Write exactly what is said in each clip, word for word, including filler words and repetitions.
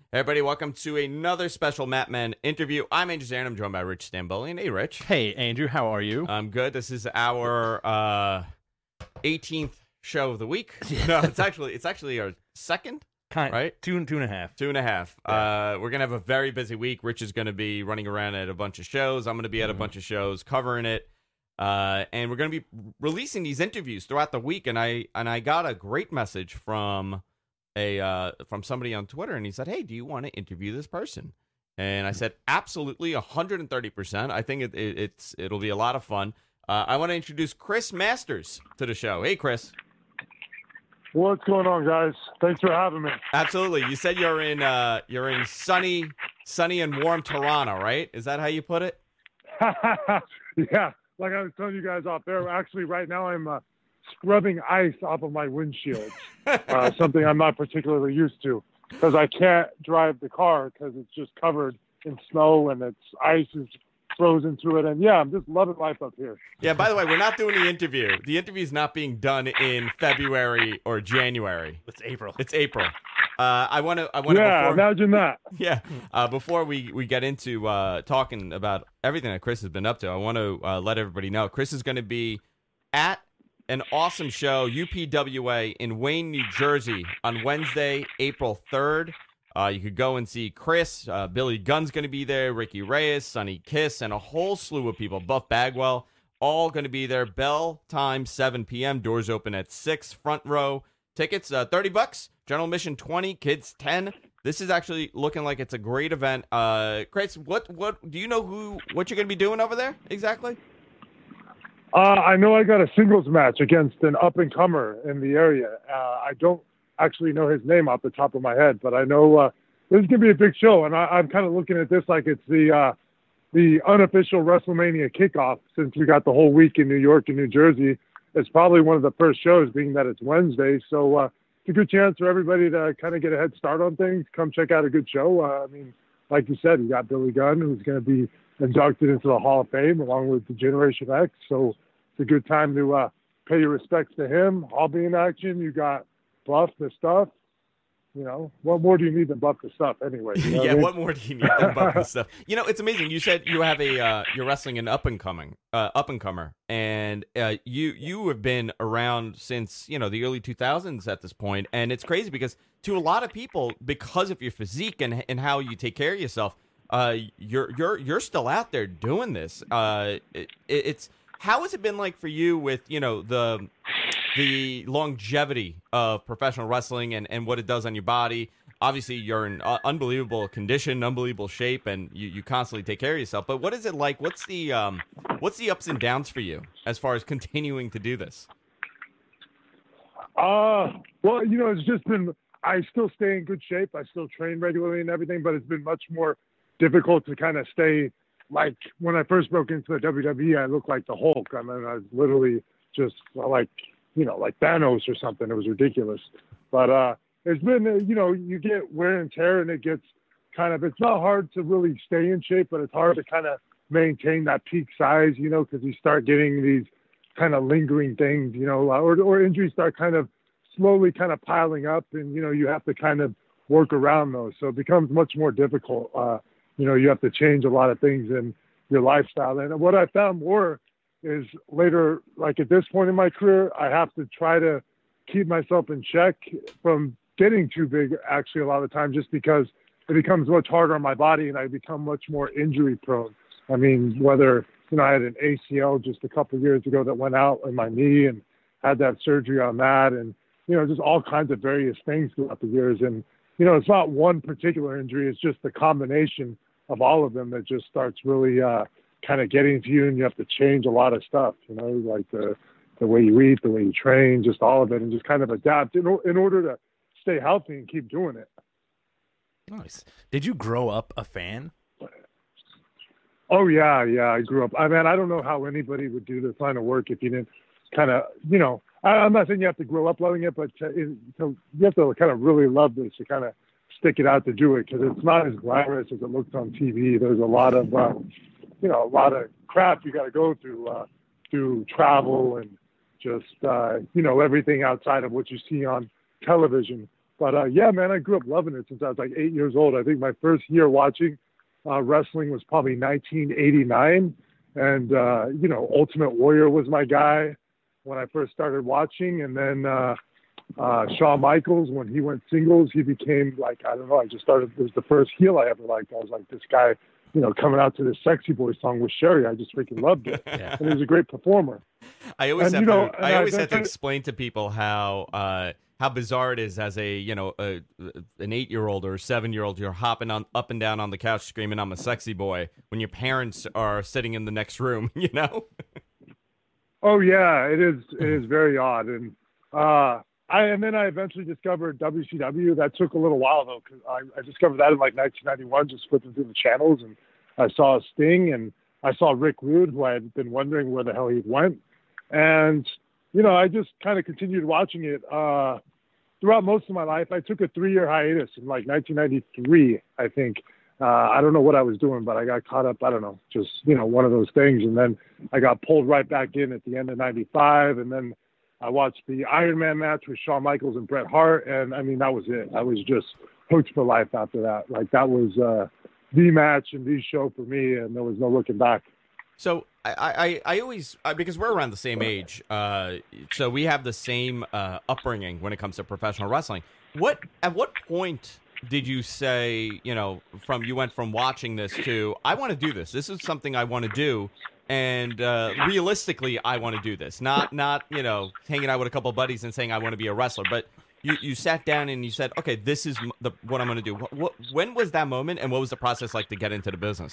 Hey everybody, welcome to another special Mat Men interview. I'm Andrew Zarin. I'm joined by Rich Stambolian. Hey, Rich. Hey, Andrew. How are you? I'm good. This is our uh, eighteenth show of the week. No, it's actually it's actually our second, kind, right? Two and two and a half. Two and a half. Yeah. Uh, we're gonna have a very busy week. Rich is gonna be running around at a bunch of shows. I'm gonna be at a bunch of shows covering it, uh, and we're gonna be releasing these interviews throughout the week. And I and I got a great message from. A uh, from somebody on Twitter, and he said, "Hey, do you want to interview this person?" And I said, "Absolutely, one hundred thirty percent. I think it, it, it's it'll be a lot of fun." Uh, I want to introduce Chris Masters to the show. Hey, Chris. What's going on, guys? Thanks for having me. Absolutely. You said you're in uh, you're in sunny, sunny and warm Toronto, right? Is that how you put it? Yeah, like I was telling you guys off there. Actually, right now I'm. Uh, scrubbing ice off of my windshield, uh, something I'm not particularly used to because I can't drive the car because it's just covered in snow and it's ice is frozen through it. And yeah, I'm just loving life up here. Yeah, by the way, we're not doing the interview. The interview is not being done in February or January. It's April. It's April. Uh, I want to. I want to. Yeah, before, imagine that. Yeah. Uh, before we, we get into uh, talking about everything that Chris has been up to, I want to uh, let everybody know Chris is going to be at an awesome show, U P W A in Wayne, New Jersey, on Wednesday, April third. Uh, you could go and see Chris. Uh, Billy Gunn's going to be there, Ricky Reyes, Sonny Kiss, and a whole slew of people. Buff Bagwell, all going to be there. Bell time, seven p.m. Doors open at six. Front row. Tickets, uh, thirty bucks. General admission, twenty. Kids, ten. This is actually looking like it's a great event. Uh, Chris, what, what, do you know who, what you're going to be doing over there exactly? Uh, I know I got a singles match against an up-and-comer in the area. Uh, I don't actually know his name off the top of my head, but I know uh, this is going to be a big show, and I, I'm kind of looking at this like it's the uh, the unofficial WrestleMania kickoff since we got the whole week in New York and New Jersey. It's probably one of the first shows, being that it's Wednesday, so uh, it's a good chance for everybody to kind of get a head start on things, come check out a good show. Uh, I mean, like you said, you got Billy Gunn, who's going to be inducted into the Hall of Fame along with the Generation X, so it's a good time to uh, pay your respects to him. I'll be in action. You got Buff the Stuff. You know, what more do you need than Buff the Stuff anyway? You know yeah, what, I mean? what more do you need than Buff the Stuff? You know, it's amazing. You said you have a uh, you're wrestling an up and coming uh, up and comer, and uh, you you have been around since you know the early two thousands at this point, and it's crazy because to a lot of people, because of your physique and and how you take care of yourself, uh, you're you're you're still out there doing this. Uh, it, it's How has it been like for you with, you know, the the longevity of professional wrestling and, and what it does on your body? Obviously, you're in uh, unbelievable condition, unbelievable shape, and you, you constantly take care of yourself. But what is it like? What's the um, what's the ups and downs for you as far as continuing to do this? Uh, well, you know, it's just been, I still stay in good shape. I still train regularly and everything, but it's been much more difficult to kind of stay. Like when I first broke into the W W E, I looked like the Hulk. I mean, I was literally just like, you know, like Thanos or something. It was ridiculous. But uh, it's been, uh, you know, you get wear and tear, and it gets kind of, it's not hard to really stay in shape, but it's hard to kind of maintain that peak size, you know, because you start getting these kind of lingering things, you know, or, or injuries start kind of slowly kind of piling up, and, you know, you have to kind of work around those. So it becomes much more difficult. Uh, You know, you have to change a lot of things in your lifestyle. And what I found more is later, like at this point in my career, I have to try to keep myself in check from getting too big, actually, a lot of the time, just because it becomes much harder on my body and I become much more injury prone. I mean, whether, you know, I had an A C L just a couple of years ago that went out in my knee and had that surgery on that, and, you know, just all kinds of various things throughout the years. And, you know, it's not one particular injury, it's just the combination of all of them that just starts really uh, kind of getting to you, and you have to change a lot of stuff, you know, like the the way you eat, the way you train, just all of it, and just kind of adapt in, in order to stay healthy and keep doing it. Nice. Did you grow up a fan? Oh, yeah, yeah, I grew up. I mean, I don't know how anybody would do this line of work if you didn't kind of, you know, I, I'm not saying you have to grow up loving it, but to, to, you have to kind of really love this to kind of stick it out to do it, because it's not as glamorous as it looks on T V. There's a lot of, uh, you know, a lot of crap you got to go through, uh, through travel and just, uh, you know, everything outside of what you see on television. But uh, yeah, man, I grew up loving it since I was like eight years old. I think my first year watching uh, wrestling was probably nineteen eighty-nine. And, uh, you know, Ultimate Warrior was my guy when I first started watching. And then uh, uh, Shawn Michaels, when he went singles, he became like, I don't know, I just started, it was the first heel I ever liked. I was like, this guy, you know, coming out to this Sexy Boy song with Sherry, I just freaking loved it. Yeah. And he was a great performer. I always and, have you know, to, I always I, have to explain to people how, uh, how bizarre it is as a, you know, a, an eight-year-old or a seven-year-old, you're hopping on up and down on the couch screaming, I'm a sexy boy, when your parents are sitting in the next room, you know? Oh, yeah, it is It is very odd. And uh, I and then I eventually discovered W C W. That took a little while, though, because I, I discovered that in, like, nineteen ninety-one, just flipping through the channels, and I saw Sting, and I saw Rick Rude, who I had been wondering where the hell he went. And, you know, I just kind of continued watching it. Uh, throughout most of my life, I took a three-year hiatus in like nineteen ninety-three, I think. Uh, I don't know what I was doing, but I got caught up. I don't know, just, you know, one of those things. And then I got pulled right back in at the end of ninety-five. And then I watched the Iron Man match with Shawn Michaels and Bret Hart. And I mean, that was it. I was just hooked for life after that. Like, that was uh, the match and the show for me. And there was no looking back. So I, I, I always, because we're around the same age, uh, so we have the same uh, upbringing when it comes to professional wrestling. What at what point did you say, you know, from you went from watching this to, I want to do this. This is something I want to do, and uh, realistically, I want to do this. Not not you know hanging out with a couple of buddies and saying I want to be a wrestler, but you, you sat down and you said, okay, this is the, what I'm going to do. What, what, when was that moment, and what was the process like to get into the business?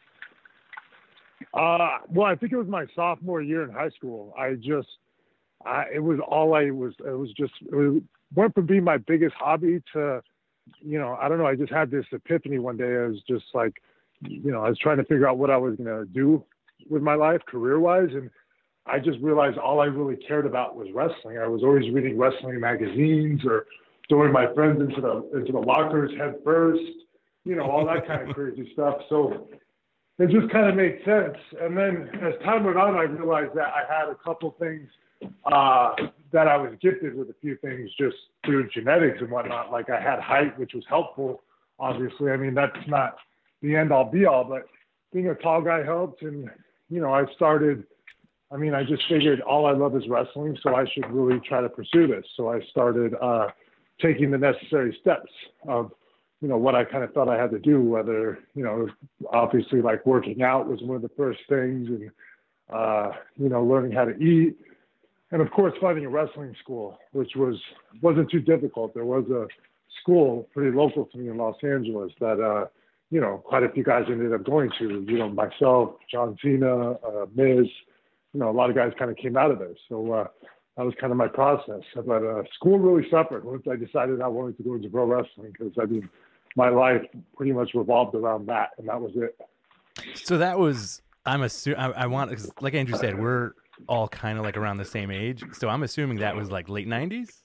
Uh, well, I think it was my sophomore year in high school. I just, I, it was all I was, it was just, it was, went from being my biggest hobby to, you know, I don't know. I just had this epiphany one day. I was just like, you know, I was trying to figure out what I was going to do with my life career wise. And I just realized all I really cared about was wrestling. I was always reading wrestling magazines or throwing my friends into the, into the lockers head first, you know, all that kind of crazy stuff. So it just kind of made sense. And then as time went on, I realized that I had a couple things uh, that I was gifted with, a few things just through genetics and whatnot. Like I had height, which was helpful, obviously. I mean, that's not the end all be all, but being a tall guy helped. And, you know, I started, I mean, I just figured all I love is wrestling, so I should really try to pursue this. So I started uh, taking the necessary steps of, you know, what I kind of thought I had to do, whether, you know, obviously like working out was one of the first things, and, uh, you know, learning how to eat. And of course, finding a wrestling school, which was, wasn't too difficult. There was a school pretty local to me in Los Angeles that, uh, you know, quite a few guys ended up going to, you know, myself, John Cena, uh, Miz, you know, a lot of guys kind of came out of there. So, uh, that was kind of my process. But uh, school really suffered once I decided I wanted to go into pro wrestling, because, I mean, my life pretty much revolved around that, and that was it. So that was, I'm assuming, I, I want, cause like Andrew said, we're all kind of like around the same age. So I'm assuming that was like late nineties?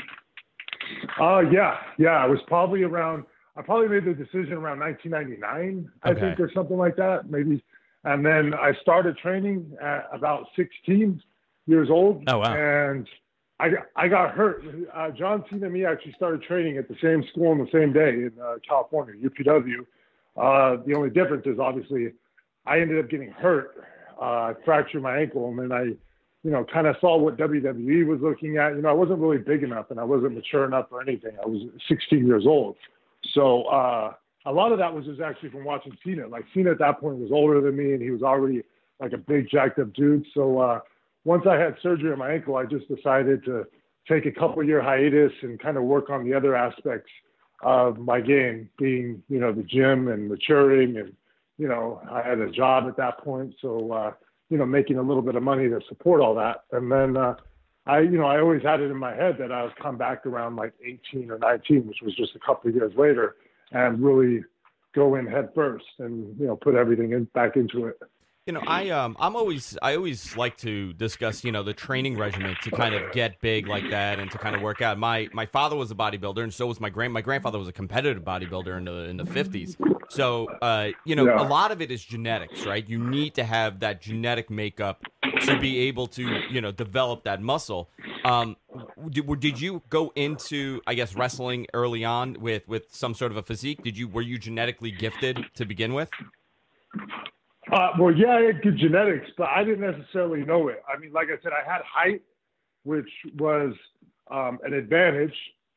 Uh, yeah, yeah. It was probably around, I probably made the decision around nineteen ninety-nine, I Okay. think, or something like that, maybe. And then I started training at about sixteen years old. Oh, wow. And I, I got hurt. Uh, John Cena and me actually started training at the same school on the same day in uh, California, U P W. Uh, the only difference is obviously I ended up getting hurt. Uh, I fractured my ankle, and then I, you know, kind of saw what W W E was looking at. You know, I wasn't really big enough, and I wasn't mature enough or anything. I was sixteen years old. So uh, a lot of that was just actually from watching Cena. Like, Cena at that point was older than me, and he was already like a big jacked up dude. So, uh, once I had surgery on my ankle, I just decided to take a couple year hiatus and kind of work on the other aspects of my game, being, you know, the gym and maturing. And, you know, I had a job at that point. So, uh, you know, making a little bit of money to support all that. And then uh, I, you know, I always had it in my head that I would come back around like eighteen or nineteen, which was just a couple of years later, and really go in head first and, you know, put everything in, back into it. You know, I um, I'm always I always like to discuss, you know, the training regimen to kind of get big like that and to kind of work out. My my father was a bodybuilder, and so was my grand my grandfather was a competitive bodybuilder in the in the fifties. So, uh, you know, Yeah. a lot of it is genetics, right? You need to have that genetic makeup to be able to, you know, develop that muscle. Um, did, did you go into, I guess, wrestling early on with, with some sort of a physique? Did you were you genetically gifted to begin with? Uh, well, yeah, I had good genetics, but I didn't necessarily know it. I mean, like I said, I had height, which was um, an advantage.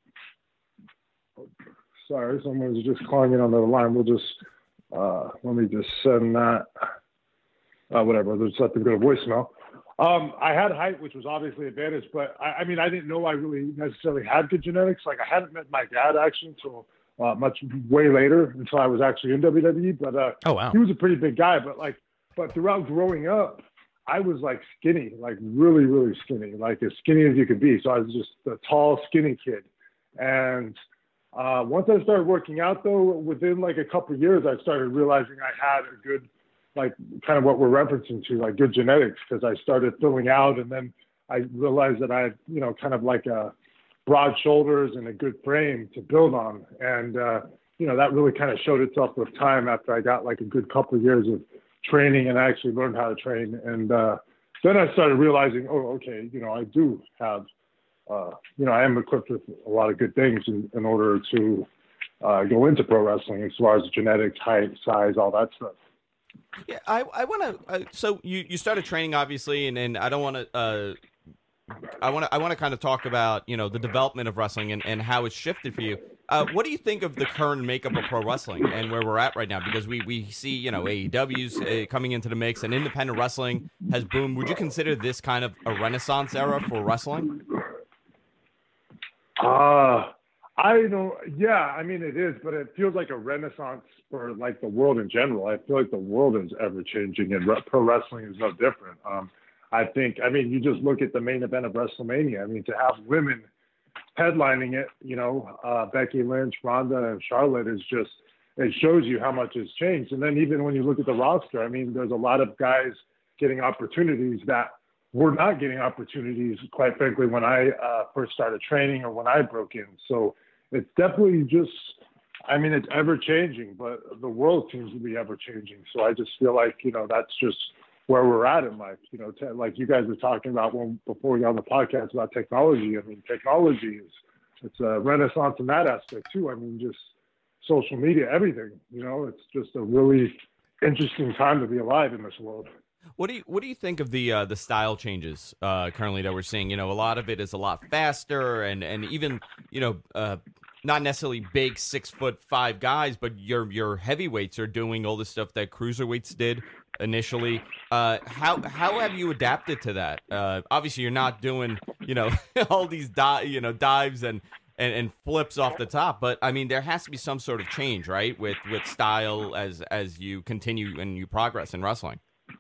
Sorry, someone was just calling in on the line. We'll just uh, let me just send that. Uh, whatever, just let them go to voicemail. Um, I had height, which was obviously an advantage, but I, I mean, I didn't know I really necessarily had good genetics. Like, I hadn't met my dad actually until uh, much way later, until I was actually in W W E. But uh, oh wow, he was a pretty big guy. But like, but throughout growing up, I was like skinny, like really, really skinny, like as skinny as you could be. So I was just a tall, skinny kid. And uh, once I started working out, though, within like a couple of years, I started realizing I had a good, like kind of what we're referencing to, like good genetics, because I started filling out, and then I realized that I had, you know, kind of like a broad shoulders and a good frame to build on. And, uh, you know, that really kind of showed itself with time after I got like a good couple of years of training and I actually learned how to train. And uh, then I started realizing, oh, okay, you know, I do have, uh, you know, I am equipped with a lot of good things in, in order to uh, go into pro wrestling as far as genetics, height, size, all that stuff. Yeah, I, I want to. Uh, so you, you started training, obviously, and, and I don't want to. Uh, I want to. I want to kind of talk about, you know, the development of wrestling and, and how it's shifted for you. Uh, what do you think of the current makeup of pro wrestling and where we're at right now? Because we, we see, you know, A E W's uh, coming into the mix, and independent wrestling has boomed. Would you consider this kind of a renaissance era for wrestling? Uh I don't. Yeah, I mean it is, but it feels like a renaissance for like the world in general. I feel like the world is ever changing, and re- pro wrestling is no different. Um, I think. I mean, you just look at the main event of WrestleMania. I mean, to have women headlining it, you know, uh, Becky Lynch, Ronda, and Charlotte is just. It shows you how much has changed. And then even when you look at the roster, I mean, there's a lot of guys getting opportunities that were not getting opportunities, quite frankly, when I uh, first started training or when I broke in. So it's definitely just, I mean, it's ever changing, but the world seems to be ever changing. So I just feel like, you know, that's just where we're at in life. You know, to, like you guys were talking about when, before we got on the podcast about technology. I mean, technology is, it's a renaissance in that aspect too. I mean, just social media, everything, you know, it's just a really interesting time to be alive in this world. What do you What do you think of the uh, the style changes uh, currently that we're seeing? You know, a lot of it is a lot faster, and, and even you know, uh, not necessarily big six foot five guys, but your your heavyweights are doing all the stuff that cruiserweights did initially. Uh, how how have you adapted to that? Uh, obviously, you're not doing you know all these di- you know dives and, and, and flips off the top, but I mean, there has to be some sort of change, right, with with style as as you continue and you progress in wrestling.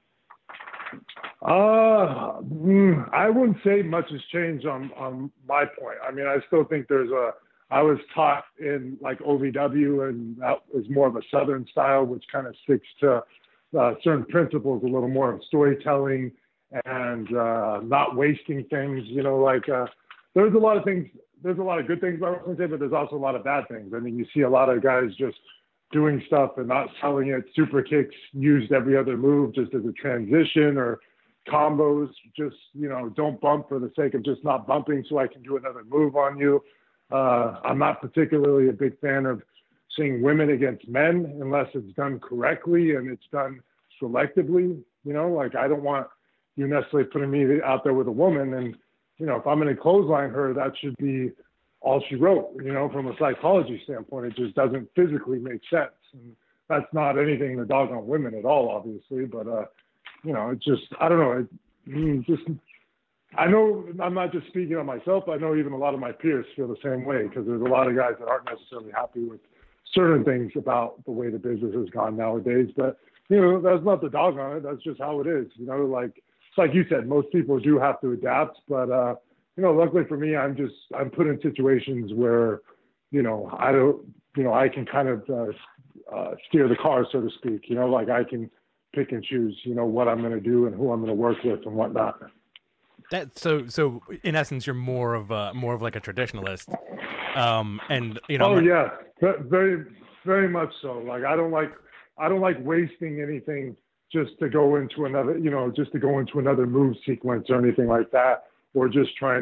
Uh, mm, I wouldn't say much has changed on, on my point. I mean, I still think there's a, I was taught in like O V W, and that was more of a Southern style, which kind of sticks to uh, certain principles, a little more of storytelling and uh, not wasting things, you know, like uh, there's a lot of things, there's a lot of good things about wrestling, but there's also a lot of bad things. I mean, you see a lot of guys just doing stuff and not selling it. Super kicks used every other move just as a transition, or combos, just, you know, don't bump for the sake of just not bumping so I can do another move on you. Uh, I'm not particularly a big fan of seeing women against men unless it's done correctly and it's done selectively. You know, like I don't want you necessarily putting me out there with a woman, and, you know, if I'm going to clothesline her, that should be all she wrote, you know, from a psychology standpoint. It just doesn't physically make sense. And that's not anything to dog on women at all, obviously, but, uh, you know, it's just, I don't know. It just, I know I'm not just speaking on myself. I know even a lot of my peers feel the same way, because there's a lot of guys that aren't necessarily happy with certain things about the way the business has gone nowadays. But, you know, that's not the dog on it. That's just how it is. You know, like, it's like you said, most people do have to adapt. But, uh, you know, luckily for me, I'm just, I'm put in situations where, you know, I don't, you know, I can kind of uh, uh, steer the car, so to speak. You know, like I can pick and choose, you know, what I'm going to do and who I'm going to work with and whatnot. That so so in essence, you're more of a more of like a traditionalist, um, and you know. Oh yeah, very very much so. Like I don't like I don't like wasting anything just to go into another, you know, just to go into another move sequence or anything like that, or just trying to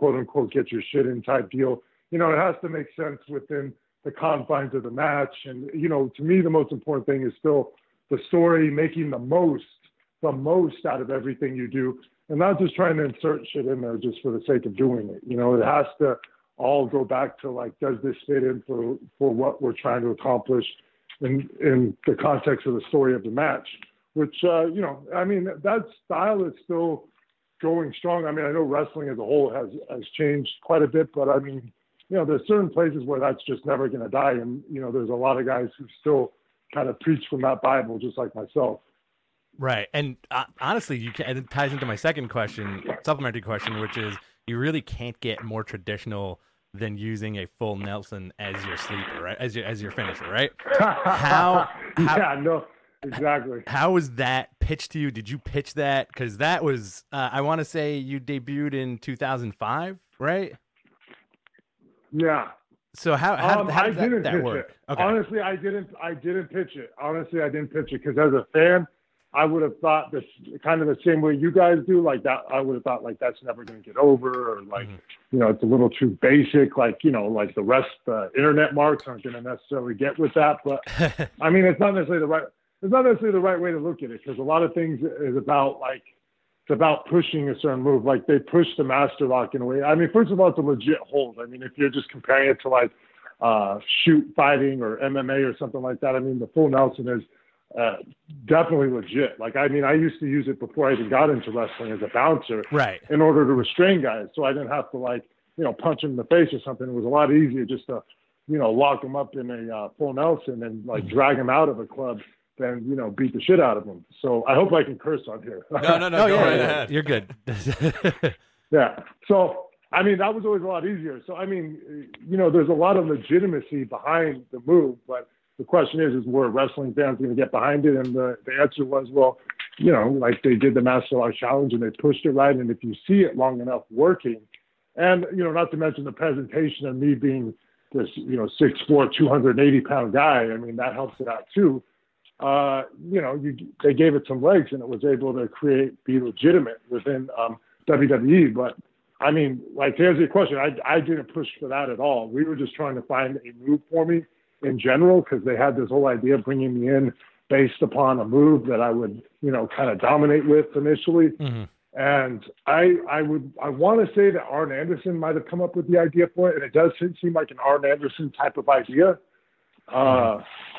quote unquote get your shit in type deal. You know, it has to make sense within the confines of the match. And, you know, to me, the most important thing is still the story, making the most, the most out of everything you do, and not just trying to insert shit in there just for the sake of doing it. You know, it has to all go back to like, does this fit in for, for what we're trying to accomplish in, in the context of the story of the match, which, uh, you know, I mean, that style is still going strong. I mean, I know wrestling as a whole has, has changed quite a bit, but I mean, you know, there's certain places where that's just never going to die. And, you know, there's a lot of guys who still kind of preach from that Bible, just like myself. Right. And uh, honestly, you can, it ties into my second question, supplementary question, which is you really can't get more traditional than using a full Nelson as your sleeper, right? As your, as your finisher, right? How, how yeah, no, exactly. How was that pitched to you? Did you pitch that? Because that was, uh, I want to say you debuted in two thousand five, right? Yeah. So how how, um, how I did that, didn't that pitch work? It. Okay. Honestly, I didn't. I didn't pitch it. Honestly, I didn't pitch it because as a fan, I would have thought this kind of the same way you guys do. Like that, I would have thought like that's never going to get over, or like mm-hmm. you know, it's a little too basic. Like you know, like the rest, uh, internet marks aren't going to necessarily get with that. But I mean, it's not necessarily the right. It's not necessarily the right way to look at it because a lot of things is about like. It's about pushing a certain move. Like they push the master lock in a way. I mean, first of all, it's a legit hold. I mean, if you're just comparing it to like uh, shoot fighting or M M A or something like that, I mean, the full Nelson is uh, definitely legit. Like, I mean, I used to use it before I even got into wrestling as a bouncer, right? In order to restrain guys, so I didn't have to like, you know, punch them in the face or something. It was a lot easier just to, you know, lock them up in a uh, full Nelson and like drag them out of a club. Then you know beat the shit out of them. So I hope I can curse on here. No, no, no. oh, go yeah, right yeah, ahead. You're good. Yeah. So I mean that was always a lot easier. So I mean, you know, there's a lot of legitimacy behind the move, but the question is, is were wrestling fans going to get behind it? And the, the answer was, well, you know, like they did the Master Lock Challenge and they pushed it right. And if you see it long enough working, and you know, not to mention the presentation of me being this, you know, six foot four, two hundred eighty pound guy. I mean that helps it out too. Uh, you know, you, they gave it some legs and it was able to create, be legitimate within um, W W E. But I mean, like to answer your question, I, I didn't push for that at all. We were just trying to find a move for me in general because they had this whole idea of bringing me in based upon a move that I would, you know, kind of dominate with initially. Mm-hmm. And I, I would, I want to say that Arn Anderson might have come up with the idea for it, and it does seem like an Arn Anderson type of idea. Uh,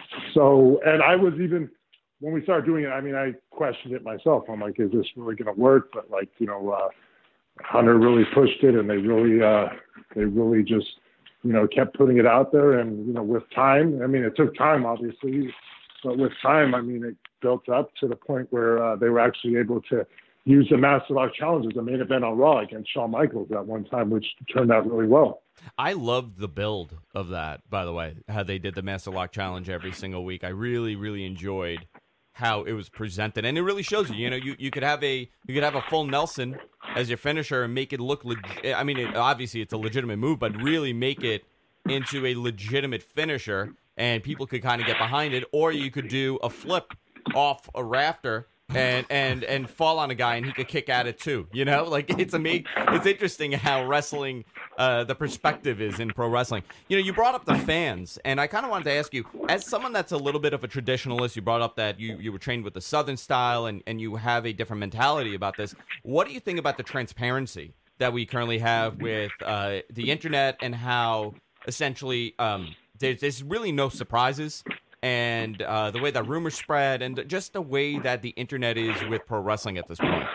so, and I was even, when we started doing it, I mean, I questioned it myself. I'm like, is this really going to work? But like, you know, uh, Hunter really pushed it and they really, uh, they really just, you know, kept putting it out there. And, you know, with time, I mean, it took time, obviously, but with time, I mean, it built up to the point where uh, they were actually able to use the Master Lock Challenge as a main event on Raw against Shawn Michaels at one time, which turned out really well. I loved the build of that, by the way, how they did the Master Lock Challenge every single week. I really, really enjoyed how it was presented, and it really shows you. You know, you, you could have a you could have a full Nelson as your finisher and make it look. Leg- I mean, it, obviously it's a legitimate move, but really make it into a legitimate finisher, and people could kind of get behind it. Or you could do a flip off a rafter and and and fall on a guy and he could kick at it too. You know, like it's amazing. It's interesting how wrestling, uh, the perspective is in pro wrestling. You know, you brought up the fans, and I kind of wanted to ask you, as someone that's a little bit of a traditionalist, you brought up that you, you were trained with the Southern style and, and you have a different mentality about this. What do you think about the transparency that we currently have with uh, the internet and how essentially um, there's, there's really no surprises? And uh, the way that rumors spread, and just the way that the internet is with pro wrestling at this point.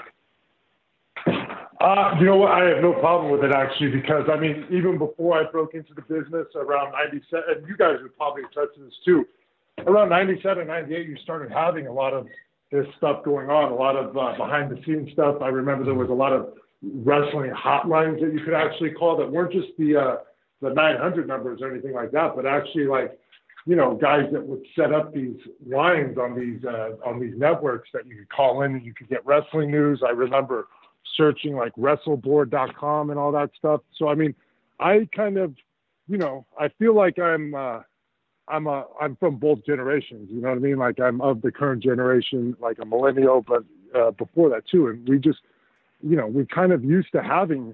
Uh, you know what? I have no problem with it, actually, because, I mean, even before I broke into the business around ninety-seven, and you guys would probably attest to this too, around ninety-seven, ninety-eight, you started having a lot of this stuff going on, a lot of uh, behind-the-scenes stuff. I remember there was a lot of wrestling hotlines that you could actually call that weren't just the uh, the nine hundred numbers or anything like that, but actually, like, you know, guys that would set up these lines on these uh, on these networks that you could call in and you could get wrestling news. I remember searching like wrestleboard dot com and all that stuff. So, I mean, I kind of, you know, I feel like I'm uh, I'm a I'm from both generations. You know what I mean? Like I'm of the current generation, like a millennial, but uh, before that too. And we just, you know, we kind of used to having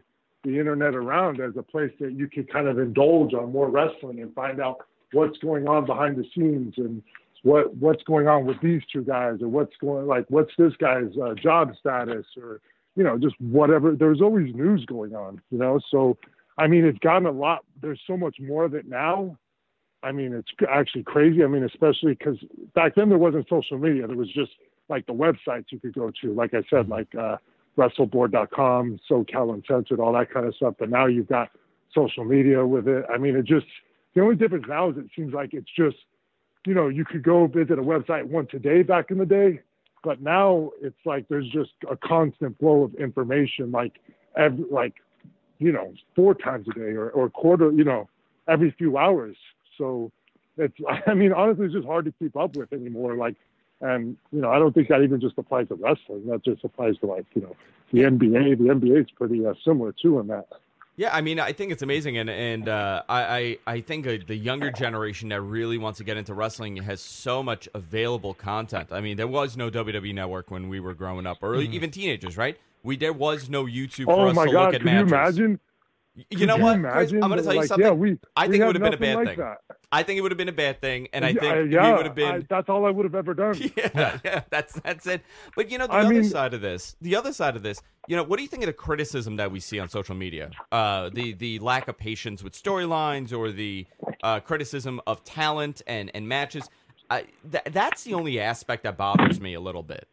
the internet around as a place that you could kind of indulge on more wrestling and find out what's going on behind the scenes and what what's going on with these two guys, or what's going like what's this guy's uh, job status, or you know, just whatever. There's always news going on, you know. So I mean, it's gotten a lot. There's so much more of it now. I mean, it's actually crazy. I mean, especially because back then there wasn't social media. There was just like the websites you could go to, like I said, like uh, wrestleboard dot com, SoCal Uncensored, all that kind of stuff. But now you've got social media with it. I mean, it just, the only difference now is it seems like it's just, you know, you could go visit a website once a day back in the day, but now it's like there's just a constant flow of information, like, every, like, you know, four times a day or, or quarter, you know, every few hours. So it's, I mean, honestly, it's just hard to keep up with anymore. Like, and, you know, I don't think that even just applies to wrestling. That just applies to, like, you know, the N B A. The N B A is pretty uh, similar, too, in that. Yeah, I mean, I think it's amazing, and and uh, I, I I think uh, the younger generation that really wants to get into wrestling has so much available content. I mean, there was no W W E Network when we were growing up, or mm. even teenagers, right? We There was no YouTube for oh us my to God, look at could matches. You imagine? You Could know you what, imagine? Chris? I'm going to tell you like, something. Yeah, we, I we think it would have been a bad like thing. That. I think it would have been a bad thing, and I think uh, yeah, we would have been. I, that's all I would have ever done. Yeah, yeah, that's that's it. But you know, the I other mean, side of this, the other side of this, you know, what do you think of the criticism that we see on social media? Uh, the the lack of patience with storylines, or the uh, criticism of talent and and matches. I, th- that's the only aspect that bothers me a little bit.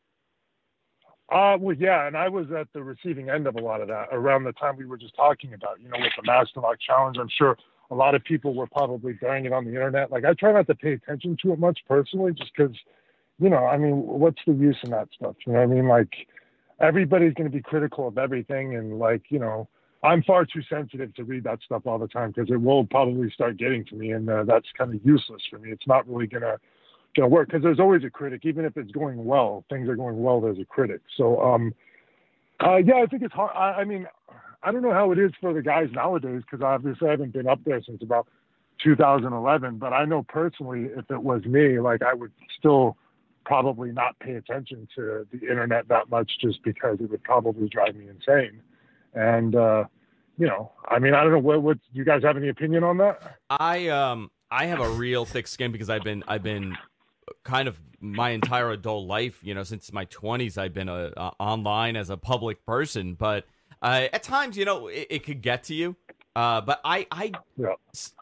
Uh, well, yeah, and I was at the receiving end of a lot of that around the time we were just talking about, you know, with the Master Lock Challenge. I'm sure a lot of people were probably bearing it on the internet. Like, I try not to pay attention to it much personally, just because, you know, I mean, what's the use in that stuff? You know what I mean? Like, everybody's going to be critical of everything. And, like, you know, I'm far too sensitive to read that stuff all the time, because it will probably start getting to me. And uh, that's kind of useless for me. It's not really going to going to work, because there's always a critic. Even if it's going well, things are going well, there's a critic. So, um, uh, yeah, I think it's hard. I, I mean, I don't know how it is for the guys nowadays, because obviously I haven't been up there since about two thousand eleven, but I know personally, if it was me, like, I would still probably not pay attention to the internet that much, just because it would probably drive me insane. And, uh, you know, I mean, I don't know, what, what, do you guys have any opinion on that? I, um, I have a real thick skin, because I've been, I've been, kind of my entire adult life, you know, since my twenties, I've been a, a online as a public person, but uh, at times, you know, it, it could get to you. Uh, but I, I, yeah.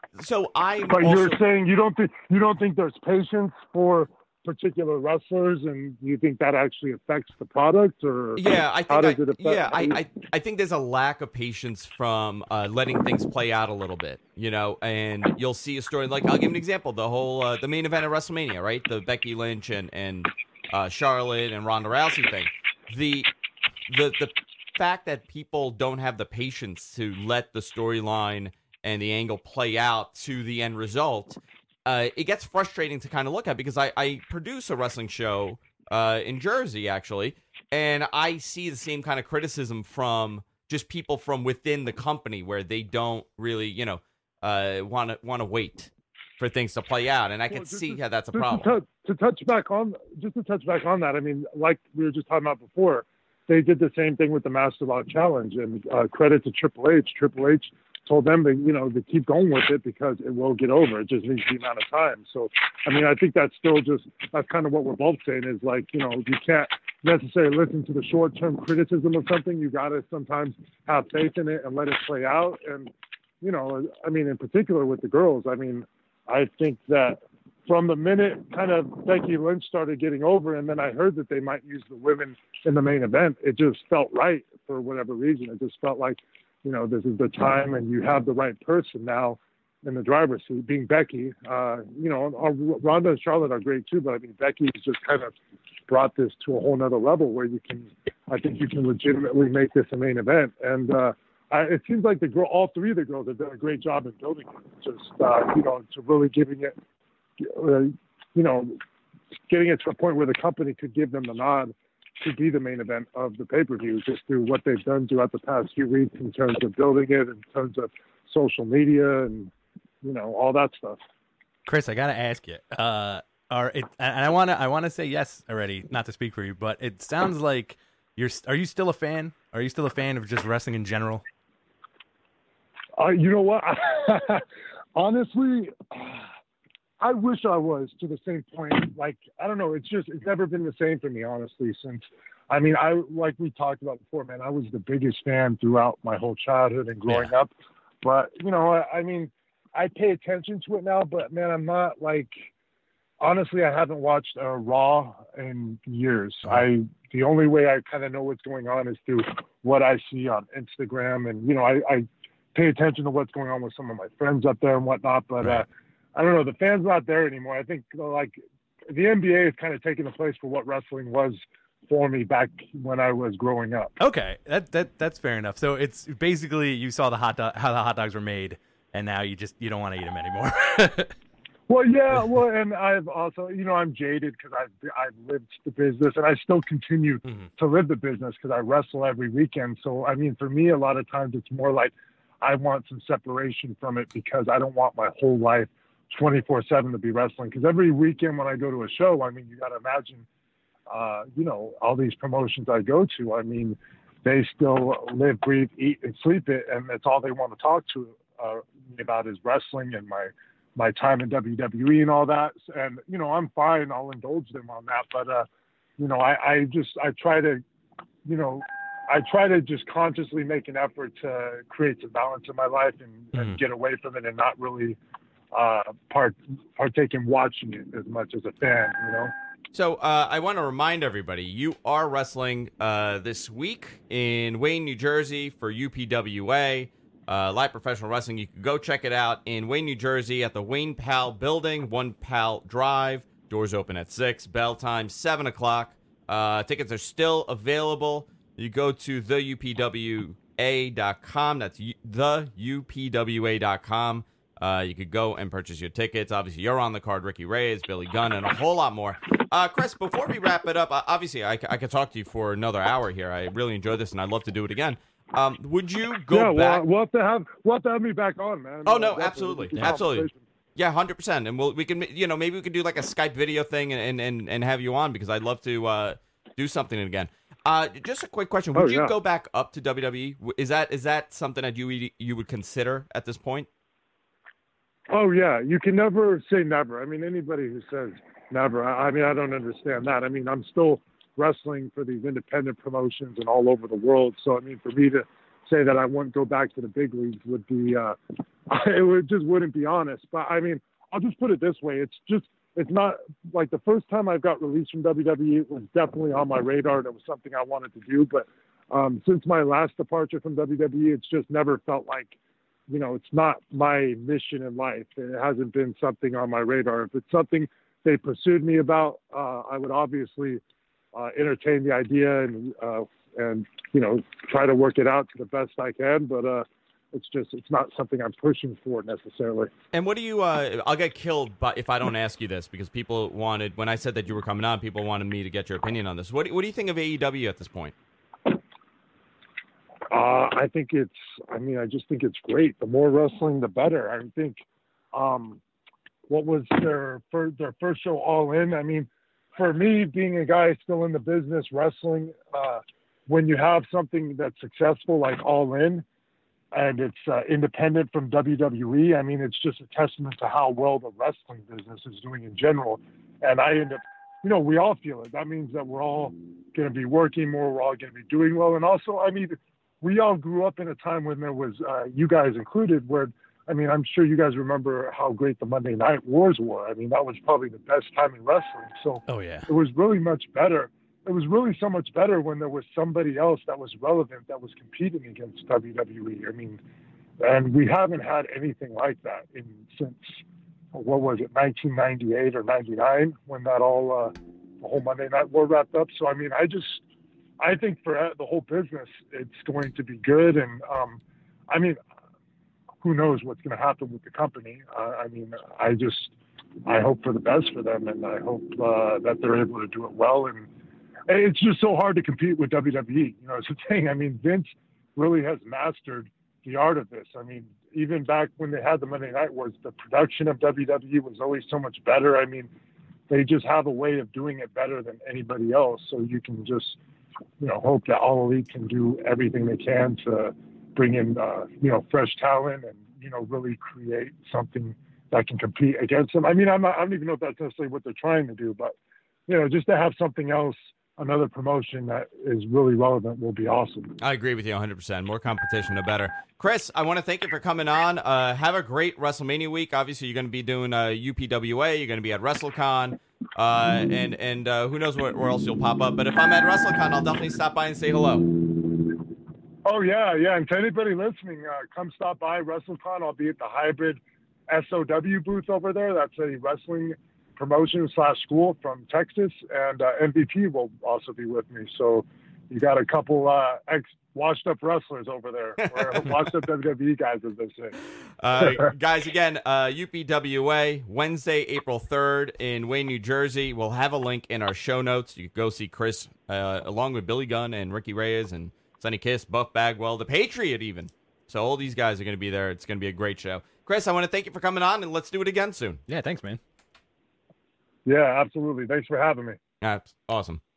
so I. But also, you're saying you don't think you don't think there's patience for particular wrestlers, and you think that actually affects the product, or yeah, I think how does I, it affect? yeah, I, I, I think there's a lack of patience from uh, letting things play out a little bit, you know. And you'll see a story like, I'll give an example: the whole uh, the main event of WrestleMania, right? The Becky Lynch and and uh, Charlotte and Ronda Rousey thing. The the the fact that people don't have the patience to let the storyline and the angle play out to the end result. Uh, it gets frustrating to kind of look at, because I, I produce a wrestling show uh, in Jersey, actually, and I see the same kind of criticism from just people from within the company, where they don't really, you know, want to want to wait for things to play out, and I well, can see to, how that's a to, problem. To, to touch back on, just to touch back on that, I mean, like we were just talking about before, they did the same thing with the Master Lock Challenge, and uh, credit to Triple H. Triple H told them to, you know, to keep going with it, because it will get over. It just needs the amount of time. So, I mean, I think that's still just, that's kind of what we're both saying, is like, you know, you can't necessarily listen to the short-term criticism of something. You got to sometimes have faith in it and let it play out. And, you know, I mean, in particular with the girls, I mean, I think that from the minute kind of Becky Lynch started getting over, and then I heard that they might use the women in the main event, it just felt right for whatever reason. It just felt like, you know, this is the time, and you have the right person now in the driver's seat, being Becky. Uh, you know, our, Ronda and Charlotte are great too, but I mean, Becky's just kind of brought this to a whole nother level, where you can, I think you can legitimately make this a main event. And uh, I, it seems like the girl, all three of the girls have done a great job in building it. Just, uh, you know, to really giving it, uh, you know, getting it to a point where the company could give them the nod to be the main event of the pay-per-view, just through what they've done throughout the past few weeks in terms of building it, in terms of social media, and, you know, all that stuff. Chris, I gotta ask you, uh, are it, and I wanna, I wanna say yes already, not to speak for you, but it sounds like you're. Are you still a fan? Are you still a fan of just wrestling in general? Uh, you know what? Honestly, I wish I was to the same point. Like, I don't know. It's just, it's never been the same for me, honestly, since, I mean, I, like we talked about before, man, I was the biggest fan throughout my whole childhood and growing Yeah. up. But, you know, I, I mean, I pay attention to it now, but man, I'm not like, honestly, I haven't watched uh, Raw in years. I, the only way I kind of know what's going on is through what I see on Instagram. And, you know, I, I pay attention to what's going on with some of my friends up there and whatnot, but, Right. uh, I don't know. The fan's not there anymore. I think like the N B A is kind of taking the place for what wrestling was for me back when I was growing up. Okay, that that that's fair enough. So it's basically you saw the hot dog, how the hot dogs were made, and now you just you don't want to eat them anymore. Well, yeah. Well, and I've also, you know, I'm jaded because I've I've lived the business, and I still continue mm-hmm. to live the business because I wrestle every weekend. So I mean, for me, a lot of times it's more like I want some separation from it because I don't want my whole life twenty-four seven to be wrestling, because every weekend when I go to a show, I mean, you got to imagine, uh, you know, all these promotions I go to, I mean, they still live, breathe, eat, and sleep it, and that's all they want to talk to uh, me about is wrestling and my my time in W W E and all that. And, you know, I'm fine. I'll indulge them on that. But, uh, you know, I, I just, I try to, you know, I try to just consciously make an effort to create some balance in my life and, mm-hmm. and get away from it and not really uh, part partake in watching it as much as a fan, you know? So uh, I want to remind everybody, you are wrestling uh, this week in Wayne, New Jersey for U P W A, uh, Live Professional Wrestling. You can go check it out in Wayne, New Jersey at the Wayne Powell Building, One Powell Drive. Doors open at six, bell time seven o'clock. Uh, tickets are still available. You go to the U P W A dot com. That's u- the U P W A dot com. Uh, you could go and purchase your tickets. Obviously, you're on the card. Ricky Reyes, Billy Gunn, and a whole lot more. Uh, Chris, before we wrap it up, uh, obviously, I, I could talk to you for another hour here. I really enjoyed this, and I'd love to do it again. Um, would you go yeah, back? Well, we'll have to have we'll have to have me back on, man. Oh, no, Definitely. absolutely. It's a Absolutely. conversation. Yeah, one hundred percent. And we'll, we can, you know, maybe we could do like a Skype video thing and, and, and have you on because I'd love to uh, do something again. Uh, just a quick question. Would Oh, you yeah. go back up to W W E? Is that is that something that you you would consider at this point? Oh yeah, you can never say never. I mean, anybody who says never, I, I mean, I don't understand that. I mean, I'm still wrestling for these independent promotions and all over the world. So, I mean, for me to say that I wouldn't go back to the big leagues would be, uh, it would just wouldn't be honest. But I mean, I'll just put it this way: it's just, it's not like the first time I got released from W W E, it was definitely on my radar and it was something I wanted to do. But um, since my last departure from W W E, it's just never felt like, you know, it's not my mission in life. It hasn't been something on my radar. If it's something they pursued me about, uh, I would obviously uh, entertain the idea and, uh, and, you know, try to work it out to the best I can. But uh, it's just, it's not something I'm pushing for necessarily. And what do you, uh, I'll get killed but if I don't ask you this because people wanted, when I said that you were coming on, people wanted me to get your opinion on this. What do, what do you think of A E W at this point? Uh, I think it's, I mean, I just think it's great. The more wrestling, the better. I think, um, what was their first, their first show, All In? I mean, for me, being a guy still in the business, wrestling, uh, when you have something that's successful like All In and it's uh, independent from W W E, I mean, it's just a testament to how well the wrestling business is doing in general. And I end up, you know, we all feel it. That means that we're all going to be working more. We're all going to be doing well. And also, I mean, we all grew up in a time when there was, uh, you guys included, where, I mean, I'm sure you guys remember how great the Monday Night Wars were. I mean, that was probably the best time in wrestling. So Oh yeah. it was really much better. It was really so much better when there was somebody else that was relevant that was competing against W W E. I mean, and we haven't had anything like that in since, what was it, nineteen ninety-eight or ninety-nine, when that all, uh, the whole Monday Night War wrapped up. So, I mean, I just, I think for the whole business, it's going to be good. And, um, I mean, who knows what's going to happen with the company. Uh, I mean, I just, I hope for the best for them. And I hope uh, that they're able to do it well. And it's just so hard to compete with W W E. You know, it's a thing. I mean, Vince really has mastered the art of this. I mean, even back when they had the Monday Night Wars, the production of W W E was always so much better. I mean, they just have a way of doing it better than anybody else. So you can just, you know, hope that All Elite can do everything they can to bring in, uh, you know, fresh talent and, you know, really create something that can compete against them. I mean, I'm not, I don't even know if that's necessarily what they're trying to do, but, you know, just to have something else, another promotion that is really relevant will be awesome. I agree with you one hundred percent. More competition, the better. Chris, I want to thank you for coming on. Uh, have a great WrestleMania week. Obviously, you're going to be doing uh, U P W A. You're going to be at WrestleCon. Uh, and and uh, who knows where, where else you'll pop up. But if I'm at WrestleCon, I'll definitely stop by and say hello. Oh, yeah, yeah. And to anybody listening, uh, come stop by WrestleCon. I'll be at the Hybrid S O W booth over there. That's a wrestling promotion slash school from Texas. And uh, M V P will also be with me. So you got a couple uh, ex washed up wrestlers over there, or washed up W W E guys, as they say. uh, guys, again, uh, U P W A, Wednesday, April third in Wayne, New Jersey. We'll have a link in our show notes. You can go see Chris uh, along with Billy Gunn and Ricky Reyes and Sonny Kiss, Buff Bagwell, the Patriot even. So all these guys are going to be there. It's going to be a great show. Chris, I want to thank you for coming on, and let's do it again soon. Yeah, thanks, man. Yeah, absolutely. Thanks for having me. That's awesome.